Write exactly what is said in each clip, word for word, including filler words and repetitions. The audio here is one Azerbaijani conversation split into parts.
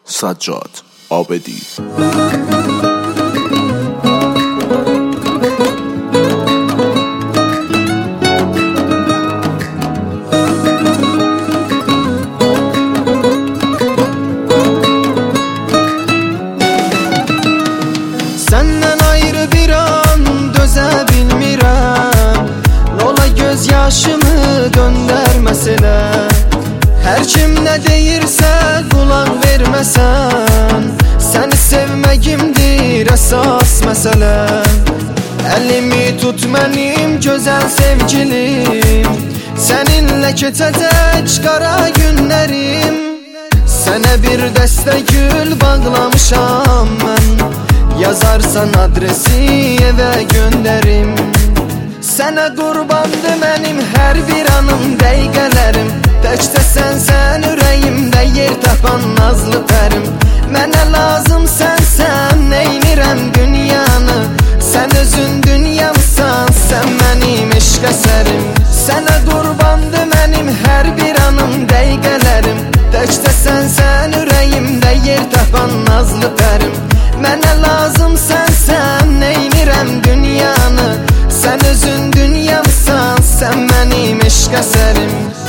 سجاد عابدی. Səndən ayrı bir an dözə bilmirəm, nola göz yaşımı döndərməsinə. Hər kim nə deyirsə qulaq verməsən, səni sevməyimdir əsas məsələ. Əlimi tut mənim gözəl sevgilim, səninlə keçəcək qara günlərim. Sənə bir dəstə gül bağlamışam mən, yazarsan adresi evə göndərim. Sənə qurbandı mənim hər bir anım, dəqiqələrim. Təkcə sənsən ürəyimdə yer tapan nazlı pərim. Mənə lazım sənsən, neynirəm dünyanı. Sən özün dünyamsan, sən mənim eşq əsərim. Sənə qurbandı mənim hər bir anım, dəqiqələrim. Təkcə sənsən ürəyimdə yer tapan nazlı pərim. Mənə lazım sənsən, neynirəm dünyanı. Sən özün dünyamsan, sən mənim eşq əsərim.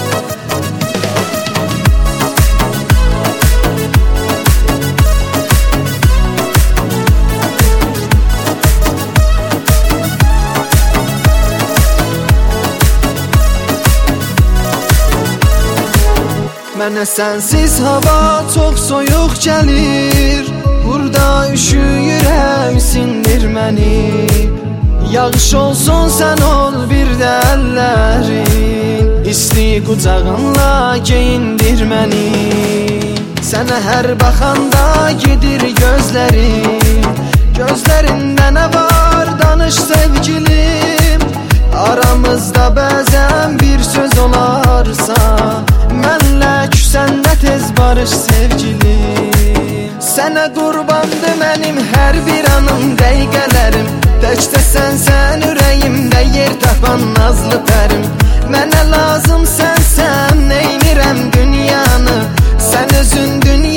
Mənə sənsiz hava çox soyuq gəlir, burada üşüyürəm, sindir məni. Yağış olsun sən ol bir də əllərin, isti qucağınla geyindir məni. Sənə hər baxanda gedir gözlərim, gözlərində nə var danış sevgilim. Aramızda bəzən bir söz olarsa, mənlə küsəndə tez barış sevgilim. Sənə qurbandı mənim hər bir anım, dəqiqələrim. Təkcə sənsən ürəyimdə yer tapan nazlı pərim. Mənə lazım sənsən, neynirəm dünyanı. Sən özün dünya